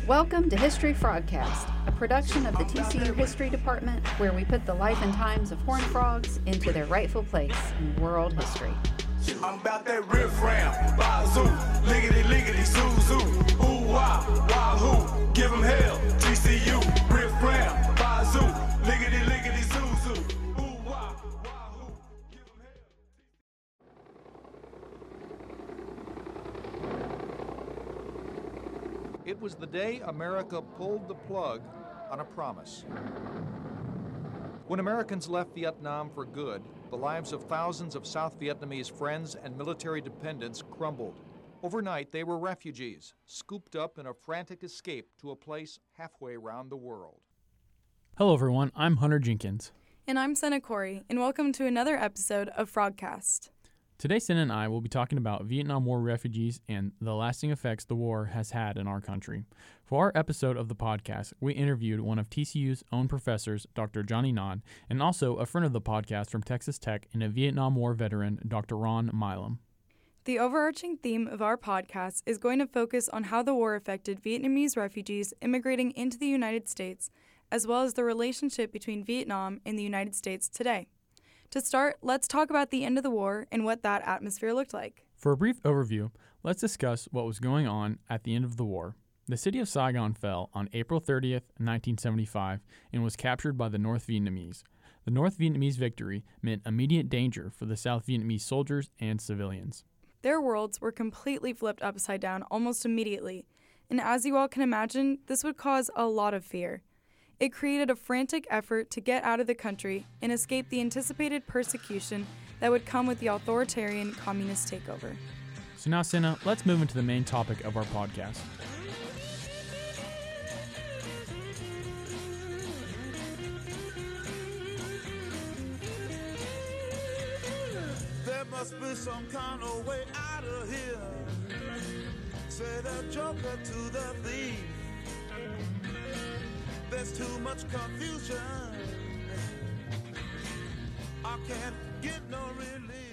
Welcome to History Frogcast, a production of the TCU History Department where we put the life and times of horned frogs into their rightful place in world history. I'm about that riff-ram, bazoo, liggity, zoo, ooh, wah, wahoo, give 'em hell, TCU, riff-ram, bazoo, liggity, zoo, ooh, wah, wahoo, give 'em hell. It was the day America pulled the plug on a promise. When Americans left Vietnam for good, the lives of thousands of South Vietnamese friends and military dependents crumbled. Overnight, they were refugees, scooped up in a frantic escape to a place halfway around the world. Hello, everyone. I'm Hunter Jenkins. And I'm Senna Corey, and welcome to another episode of Frogcast. Today, Senna and I will be talking about Vietnam War refugees and the lasting effects the war has had in our country. For our episode of the podcast, we interviewed one of TCU's own professors, Dr. Johnny Nod, and also a friend of the podcast from Texas Tech and a Vietnam War veteran, Dr. Ron Milam. The overarching theme of our podcast is going to focus on how the war affected Vietnamese refugees immigrating into the United States, as well as the relationship between Vietnam and the United States today. To start, let's talk about the end of the war and what that atmosphere looked like. For a brief overview, let's discuss what was going on at the end of the war. The city of Saigon fell on April 30th, 1975, and was captured by the North Vietnamese. The North Vietnamese victory meant immediate danger for the South Vietnamese soldiers and civilians. Their worlds were completely flipped upside down almost immediately, and as you all can imagine, this would cause a lot of fear. It created a frantic effort to get out of the country and escape the anticipated persecution that would come with the authoritarian communist takeover. So now, Senna, let's move into the main topic of our podcast. There must be some kind of way out of here. Say the joker to the thief. There's too much confusion. I can't get no relief.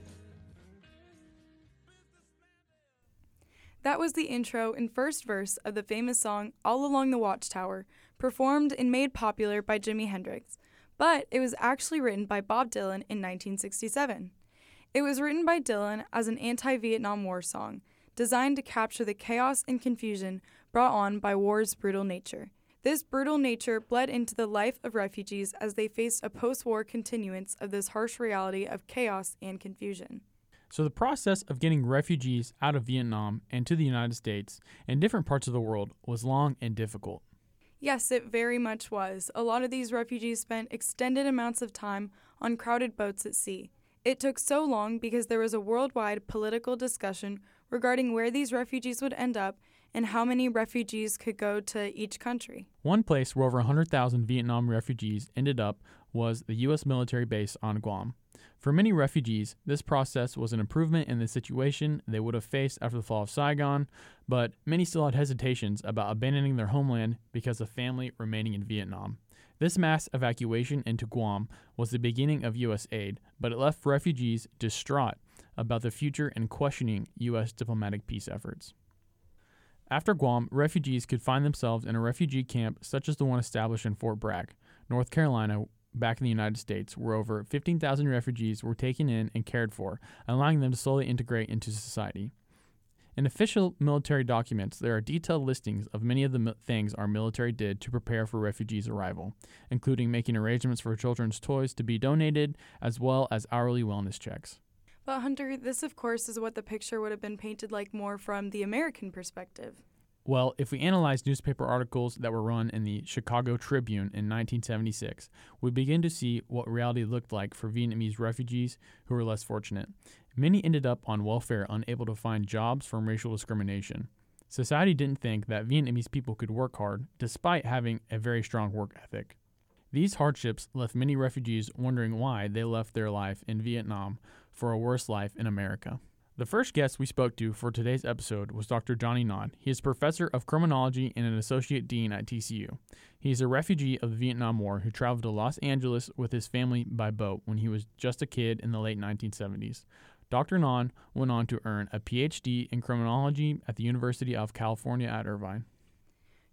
That was the intro and first verse of the famous song All Along the Watchtower, performed and made popular by Jimi Hendrix, but it was actually written by Bob Dylan in 1967. It was written by Dylan as an anti-Vietnam War song, designed to capture the chaos and confusion brought on by war's brutal nature. This brutal nature bled into the life of refugees as they faced a post-war continuance of this harsh reality of chaos and confusion. So the process of getting refugees out of Vietnam and to the United States and different parts of the world was long and difficult. Yes, it very much was. A lot of these refugees spent extended amounts of time on crowded boats at sea. It took so long because there was a worldwide political discussion regarding where these refugees would end up and how many refugees could go to each country. One place where over 100,000 Vietnam refugees ended up was the U.S. military base on Guam. For many refugees, this process was an improvement in the situation they would have faced after the fall of Saigon, but many still had hesitations about abandoning their homeland because of family remaining in Vietnam. This mass evacuation into Guam was the beginning of U.S. aid, but it left refugees distraught about the future and questioning U.S. diplomatic peace efforts. After Guam, refugees could find themselves in a refugee camp such as the one established in Fort Bragg, North Carolina, back in the United States, where over 15,000 refugees were taken in and cared for, allowing them to slowly integrate into society. In official military documents, there are detailed listings of many of the things our military did to prepare for refugees' arrival, including making arrangements for children's toys to be donated, as well as hourly wellness checks. But Hunter, this of course is what the picture would have been painted like more from the American perspective. Well, if we analyze newspaper articles that were run in the Chicago Tribune in 1976, we begin to see what reality looked like for Vietnamese refugees who were less fortunate. Many ended up on welfare, unable to find jobs from racial discrimination. Society didn't think that Vietnamese people could work hard, despite having a very strong work ethic. These hardships left many refugees wondering why they left their life in Vietnam for a worse life in America. The first guest we spoke to for today's episode was Dr. Johnny Nod. He is professor of criminology and an associate dean at TCU. He is a refugee of the Vietnam War who traveled to Los Angeles with his family by boat when he was just a kid in the late 1970s. Dr. Nod went on to earn a PhD in criminology at the University of California at Irvine.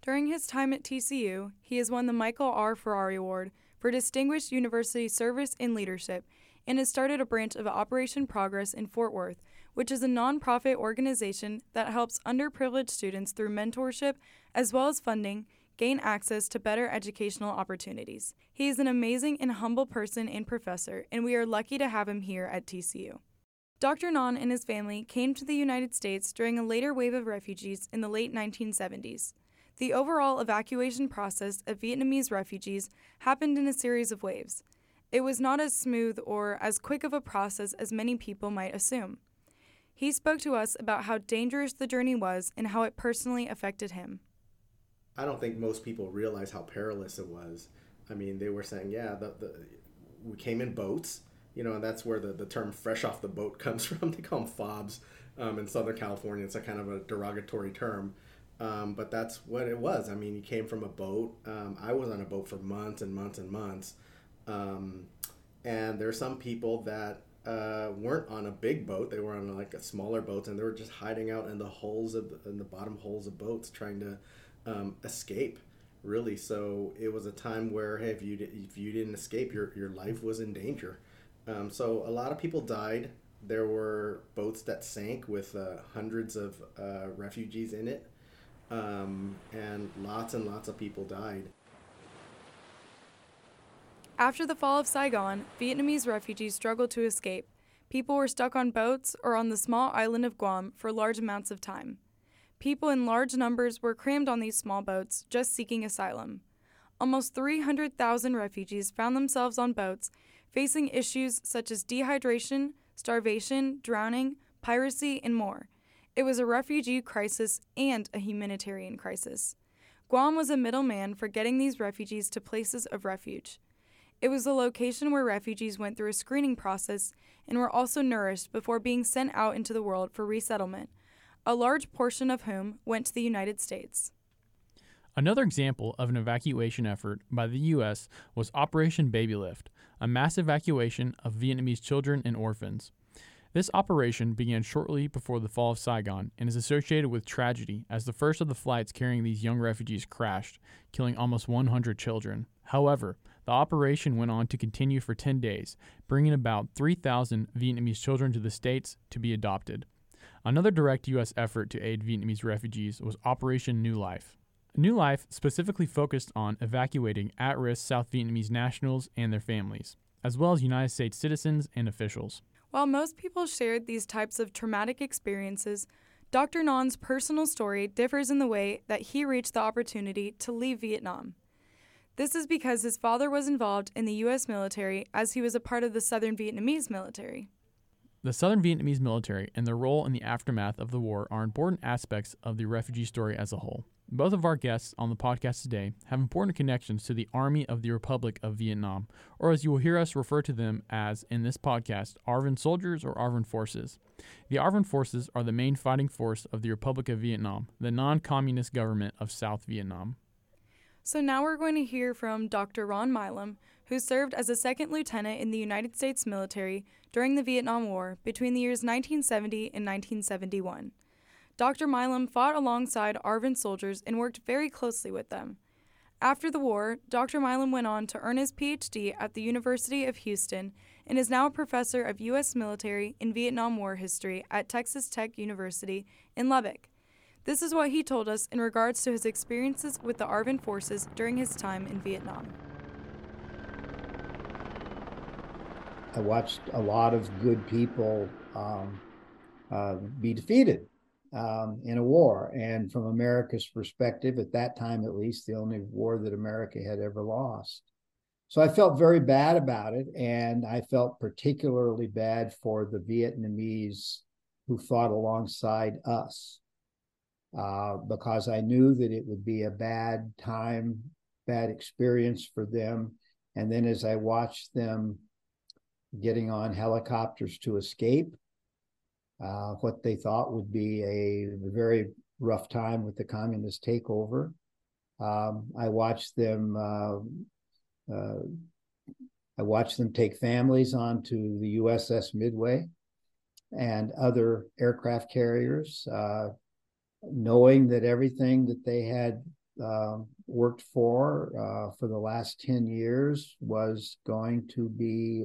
During his time at TCU, he has won the Michael R. Ferrari Award for Distinguished University Service and Leadership and has started a branch of Operation Progress in Fort Worth, which is a nonprofit organization that helps underprivileged students through mentorship as well as funding gain access to better educational opportunities. He is an amazing and humble person and professor, and we are lucky to have him here at TCU. Dr. Nhan and his family came to the United States during a later wave of refugees in the late 1970s. The overall evacuation process of Vietnamese refugees happened in a series of waves. It was not as smooth or as quick of a process as many people might assume. He spoke to us about how dangerous the journey was and how it personally affected him. I don't think most people realize how perilous it was. I mean, they were saying, we came in boats, and that's where the term fresh off the boat comes from. They call them FOBs in Southern California. It's a kind of a derogatory term, but that's what it was. I mean, you came from a boat. I was on a boat for months and months and months. And there are some people that weren't on a big boat. They were on like a smaller boat, and they were just hiding out in the bottom holes of boats trying to escape, really. So it was a time where, hey, if you didn't escape, your life was in danger. So a lot of people died. There were boats that sank with hundreds of refugees in it, and lots of people died. After the fall of Saigon, Vietnamese refugees struggled to escape. People were stuck on boats or on the small island of Guam for large amounts of time. People in large numbers were crammed on these small boats, just seeking asylum. Almost 300,000 refugees found themselves on boats, facing issues such as dehydration, starvation, drowning, piracy, and more. It was a refugee crisis and a humanitarian crisis. Guam was a middleman for getting these refugees to places of refuge. It was a location where refugees went through a screening process and were also nourished before being sent out into the world for resettlement, a large portion of whom went to the United States. Another example of an evacuation effort by the U.S. was Operation Baby Lift, a mass evacuation of Vietnamese children and orphans. This operation began shortly before the fall of Saigon and is associated with tragedy as the first of the flights carrying these young refugees crashed, killing almost 100 children. However, the operation went on to continue for 10 days, bringing about 3,000 Vietnamese children to the States to be adopted. Another direct U.S. effort to aid Vietnamese refugees was Operation New Life. New Life specifically focused on evacuating at-risk South Vietnamese nationals and their families, as well as United States citizens and officials. While most people shared these types of traumatic experiences, Dr. Nhan's personal story differs in the way that he reached the opportunity to leave Vietnam. This is because his father was involved in the U.S. military as he was a part of the Southern Vietnamese military. The Southern Vietnamese military and their role in the aftermath of the war are important aspects of the refugee story as a whole. Both of our guests on the podcast today have important connections to the Army of the Republic of Vietnam, or as you will hear us refer to them as in this podcast, ARVN soldiers or ARVN forces. The ARVN forces are the main fighting force of the Republic of Vietnam, the non-communist government of South Vietnam. So now we're going to hear from Dr. Ron Milam, who served as a second lieutenant in the United States military during the Vietnam War between the years 1970 and 1971. Dr. Milam fought alongside ARVN soldiers and worked very closely with them. After the war, Dr. Milam went on to earn his Ph.D. at the University of Houston and is now a professor of U.S. military and Vietnam War history at Texas Tech University in Lubbock. This is what he told us in regards to his experiences with the ARVN forces during his time in Vietnam. I watched a lot of good people be defeated in a war. And from America's perspective, at that time at least, the only war that America had ever lost. So I felt very bad about it. And I felt particularly bad for the Vietnamese who fought alongside us. Because I knew that it would be a bad time, bad experience for them. And then as I watched them getting on helicopters to escape, what they thought would be a very rough time with the communist takeover, I watched them take families onto the USS Midway and other aircraft carriers, knowing that everything that they had worked for the last 10 years was going to be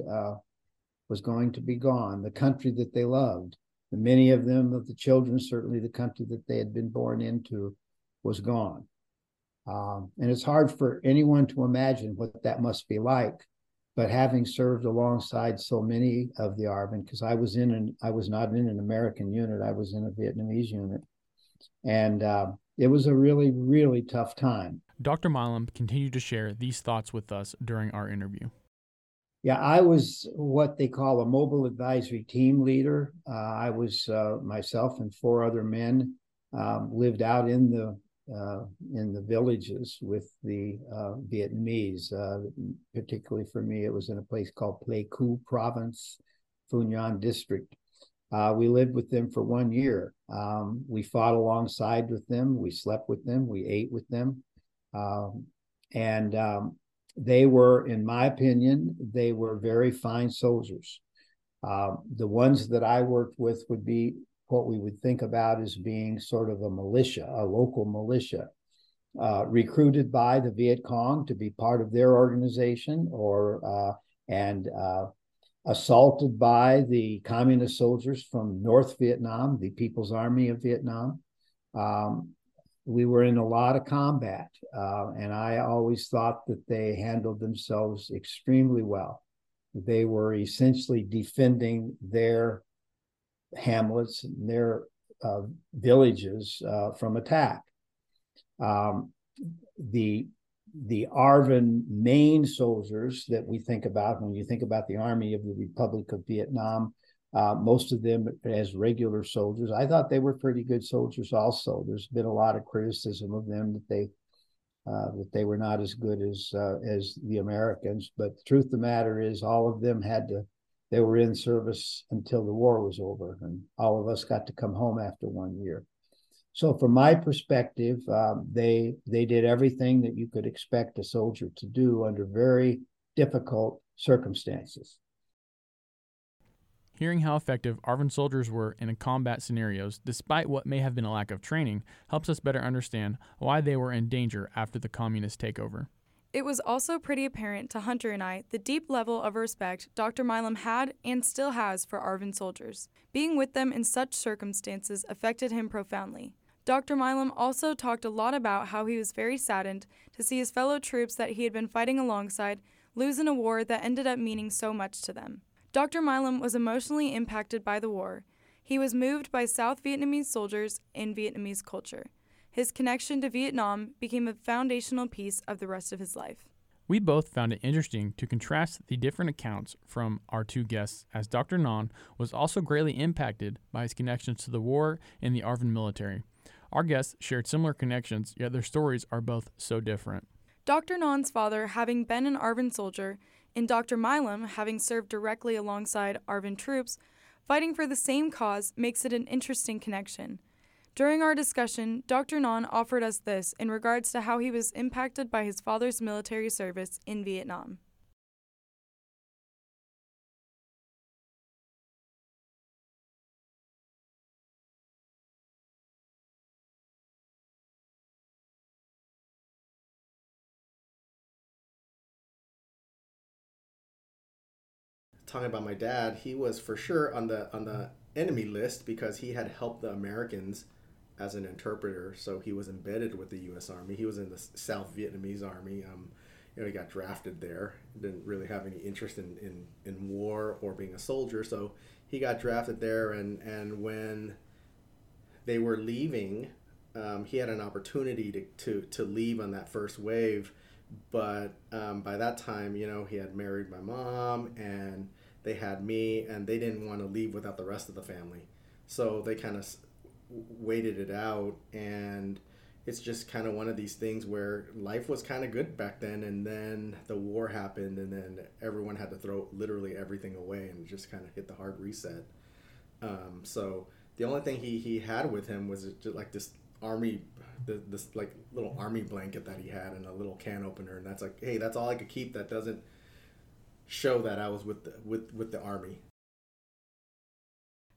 gone. The country that they loved, and many of them, of the children, certainly the country that they had been born into, was gone. And it's hard for anyone to imagine what that must be like. But having served alongside so many of the ARVN, because I was not in an American unit, I was in a Vietnamese unit, and it was a really, really tough time. Dr. Milam continued to share these thoughts with us during our interview. Yeah, I was what they call a mobile advisory team leader. I was myself and 4 other men lived out in the villages with the Vietnamese. Particularly for me, it was in a place called Pleiku Province, Phu Nhan District. We lived with them for 1 year. We fought alongside with them. We slept with them. We ate with them. And they were, in my opinion, they were very fine soldiers. The ones that I worked with would be what we would think about as being sort of a militia, a local militia, recruited by the Viet Cong to be part of their organization, and assaulted by the communist soldiers from North Vietnam, the People's Army of Vietnam. We were in a lot of combat, and I always thought that they handled themselves extremely well. They were essentially defending their hamlets, their villages from attack. The ARVN main soldiers that we think about when you think about the Army of the Republic of Vietnam, most of them as regular soldiers. I thought they were pretty good soldiers also. There's been a lot of criticism of them that they were not as good as the Americans. But the truth of the matter is, all of them they were in service until the war was over, and all of us got to come home after 1 year. So from my perspective, they did everything that you could expect a soldier to do under very difficult circumstances. Hearing how effective ARVN soldiers were in combat scenarios, despite what may have been a lack of training, helps us better understand why they were in danger after the communist takeover. It was also pretty apparent to Hunter and I the deep level of respect Dr. Milam had and still has for ARVN soldiers. Being with them in such circumstances affected him profoundly. Dr. Milam also talked a lot about how he was very saddened to see his fellow troops that he had been fighting alongside lose in a war that ended up meaning so much to them. Dr. Milam was emotionally impacted by the war. He was moved by South Vietnamese soldiers and Vietnamese culture. His connection to Vietnam became a foundational piece of the rest of his life. We both found it interesting to contrast the different accounts from our 2 guests, as Dr. Nhan was also greatly impacted by his connections to the war and the ARVN military. Our guests shared similar connections, yet their stories are both so different. Dr. Nhan's father having been an ARVN soldier, and Dr. Milam having served directly alongside ARVN troops, fighting for the same cause makes it an interesting connection. During our discussion, Dr. Nhan offered us this in regards to how he was impacted by his father's military service in Vietnam. Talking about my dad, he was for sure on the enemy list because he had helped the Americans as an interpreter. So he was embedded with the U.S. Army. He was in the South Vietnamese Army. He got drafted there. Didn't really have any interest in war or being a soldier. So he got drafted there. And when they were leaving, he had an opportunity to leave on that first wave. But by that time, he had married my mom and they had me, and they didn't want to leave without the rest of the family. So they kind of waited it out, and it's just kind of one of these things where life was kind of good back then, and then the war happened, and then everyone had to throw literally everything away and just kind of hit the hard reset. So the only thing he had with him was just like this army, this like little army blanket that he had and a little can opener, and that's like, hey, that's all I could keep that doesn't show that I was with the army.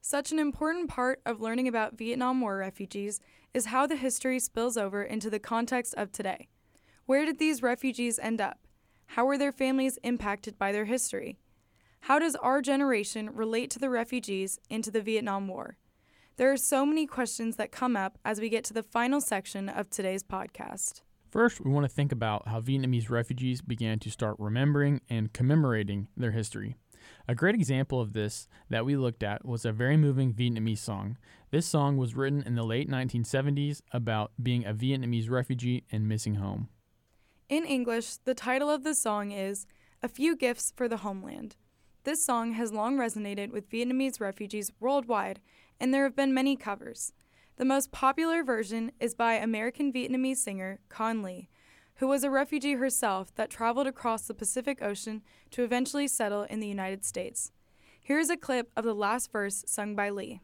Such an important part of learning about Vietnam War refugees is how the history spills over into the context of today. Where did these refugees end up? How were their families impacted by their history? How does our generation relate to the refugees into the Vietnam War? There are so many questions that come up as we get to the final section of today's podcast. First, we want to think about how Vietnamese refugees began to start remembering and commemorating their history. A great example of this that we looked at was a very moving Vietnamese song. This song was written in the late 1970s about being a Vietnamese refugee and missing home. In English, the title of the song is A Few Gifts for the Homeland. This song has long resonated with Vietnamese refugees worldwide, and there have been many covers. The most popular version is by American Vietnamese singer Con Lee, who was a refugee herself that traveled across the Pacific Ocean to eventually settle in the United States. Here's a clip of the last verse sung by Lee.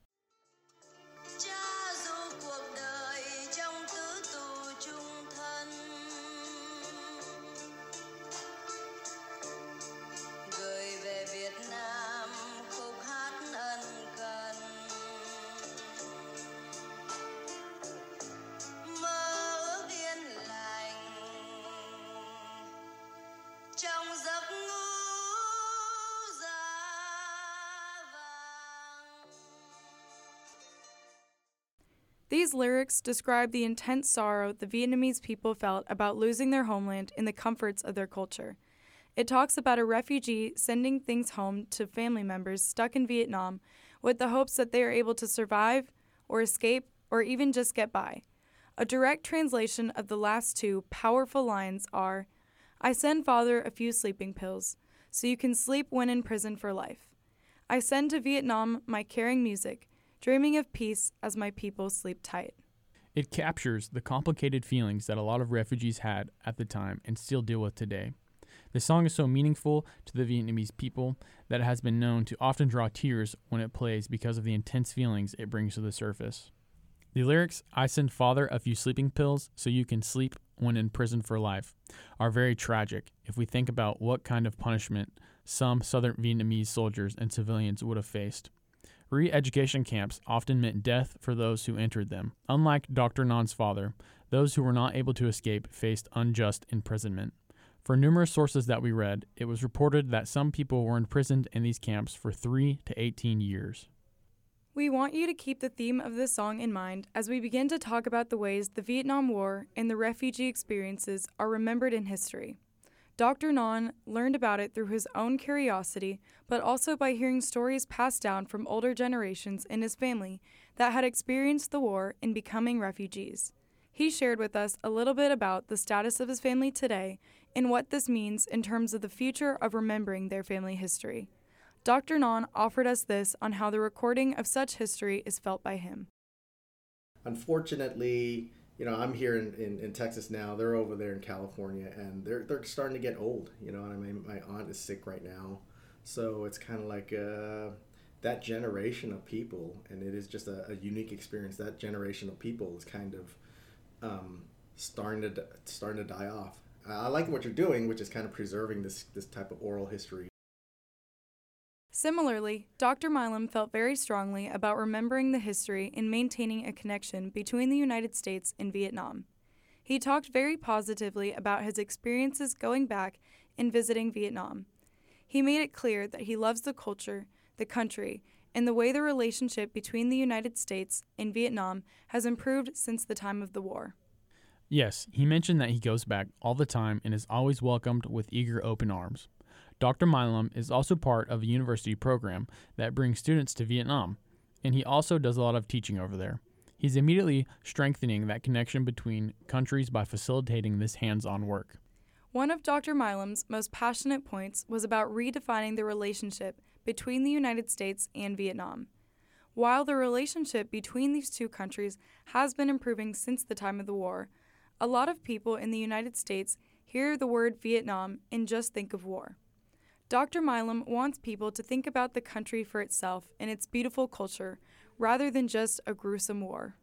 These lyrics describe the intense sorrow the Vietnamese people felt about losing their homeland in the comforts of their culture. It talks about a refugee sending things home to family members stuck in Vietnam with the hopes that they are able to survive or escape or even just get by. A direct translation of the last two powerful lines are, "I send Father a few sleeping pills, so you can sleep when in prison for life. I send to Vietnam my caring music, dreaming of peace as my people sleep tight." It captures the complicated feelings that a lot of refugees had at the time and still deal with today. The song is so meaningful to the Vietnamese people that it has been known to often draw tears when it plays because of the intense feelings it brings to the surface. The lyrics, "I send Father a few sleeping pills so you can sleep when in prison for life," are very tragic if we think about what kind of punishment some southern Vietnamese soldiers and civilians would have faced. Re-education camps often meant death for those who entered them. Unlike Dr. Nan's father, those who were not able to escape faced unjust imprisonment. For numerous sources that we read, it was reported that some people were imprisoned in these camps for 3 to 18 years. We want you to keep the theme of this song in mind as we begin to talk about the ways the Vietnam War and the refugee experiences are remembered in history. Dr. Nan learned about it through his own curiosity, but also by hearing stories passed down from older generations in his family that had experienced the war and becoming refugees. He shared with us a little bit about the status of his family today and what this means in terms of the future of remembering their family history. Dr. Nan offered us this on how the recording of such history is felt by him. Unfortunately, I'm here in Texas now. They're over there in California, and they're starting to get old. You know what I mean? My aunt is sick right now, so it's kind of like that generation of people, and it is just a unique experience. That generation of people is kind of starting to die off. I like what you're doing, which is kind of preserving this type of oral history. Similarly, Dr. Milam felt very strongly about remembering the history and maintaining a connection between the United States and Vietnam. He talked very positively about his experiences going back and visiting Vietnam. He made it clear that he loves the culture, the country, and the way the relationship between the United States and Vietnam has improved since the time of the war. Yes, he mentioned that he goes back all the time and is always welcomed with eager open arms. Dr. Milam is also part of a university program that brings students to Vietnam, and he also does a lot of teaching over there. He's immediately strengthening that connection between countries by facilitating this hands-on work. One of Dr. Milam's most passionate points was about redefining the relationship between the United States and Vietnam. While the relationship between these two countries has been improving since the time of the war, a lot of people in the United States hear the word Vietnam and just think of war. Dr. Milam wants people to think about the country for itself and its beautiful culture, rather than just a gruesome war.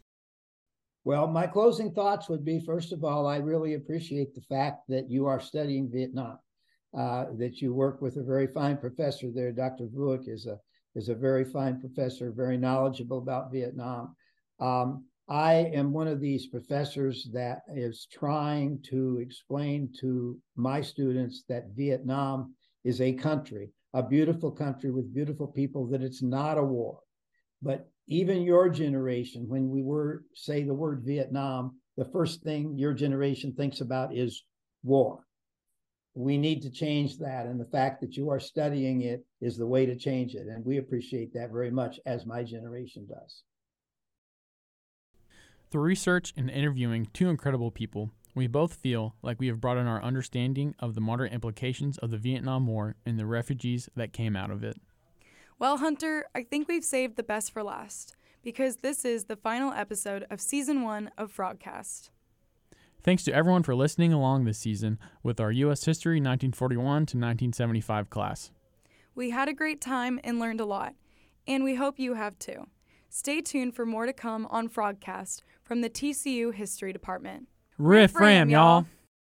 Well, my closing thoughts would be, first of all, I really appreciate the fact that you are studying Vietnam. that you work with a very fine professor there. Dr. Vuick is a very fine professor, very knowledgeable about Vietnam. I am one of these professors that is trying to explain to my students that Vietnam is a country, a beautiful country with beautiful people, that it's not a war. But even your generation, when we say the word Vietnam, the first thing your generation thinks about is war. We need to change that, and the fact that you are studying it is the way to change it, and we appreciate that very much, as my generation does. Through research and interviewing two incredible people, we both feel like we have broadened our understanding of the modern implications of the Vietnam War and the refugees that came out of it. Well, Hunter, I think we've saved the best for last, because this is the final episode of Season 1 of Frogcast. Thanks to everyone for listening along this season with our U.S. History 1941 to 1975 class. We had a great time and learned a lot, and we hope you have too. Stay tuned for more to come on Frogcast from the TCU History Department. Riff Ram, y'all!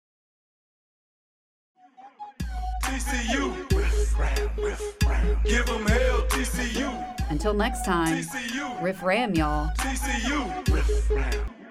TCU, riff ram, give them hell, TCU. Until next time, TCU, Riff Ram, y'all. TCU, riff ram.